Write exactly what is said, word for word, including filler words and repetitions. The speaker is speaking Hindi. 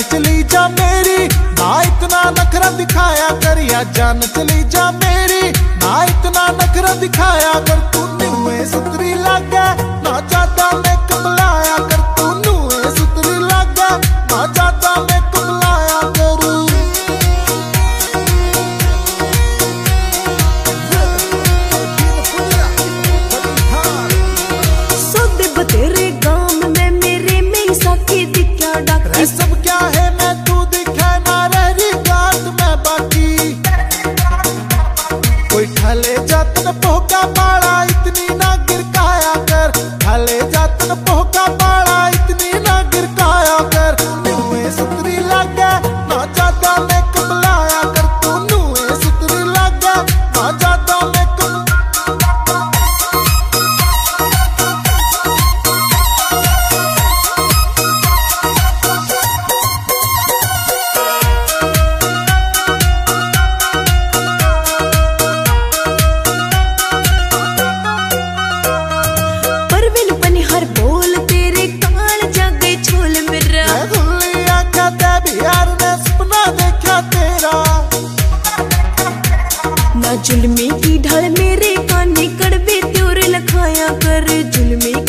चली जा मेरी, ना इतना नखरा दिखाया कर या जान चली जा मेरी, ना इतना नखरा दिखाया कर। तू नुए सुतरी लागे ना ज्यादा मैं कबलाया कर, तू नुए सुतरी लागे ना ज्यादा मैं कबलाया कर। सोदे बतेरे गांव में मेरे में साथी दिखा डाकी, सब क्या है मैं तू दिखे ना रही रात में बाकी। कोई ढले जातन पोका पाड़ा इतनी ना गिरकाया कर, ढले जातन पोका पाड़ा इतनी ना गिरकाया कर। नुए सुतरी लागे ना ज्यादा मैं कबलाया कर, तू नुए सुतरी लागे ना ज्यादा मैं हर बोल तेरे कान जागे छोल मेरा, खुली आंखों ते बिहार ने सपना देखा तेरा। ना जुल्मी की ढल मेरे काने कड़वे त्योर लखाया कर, जुल्मी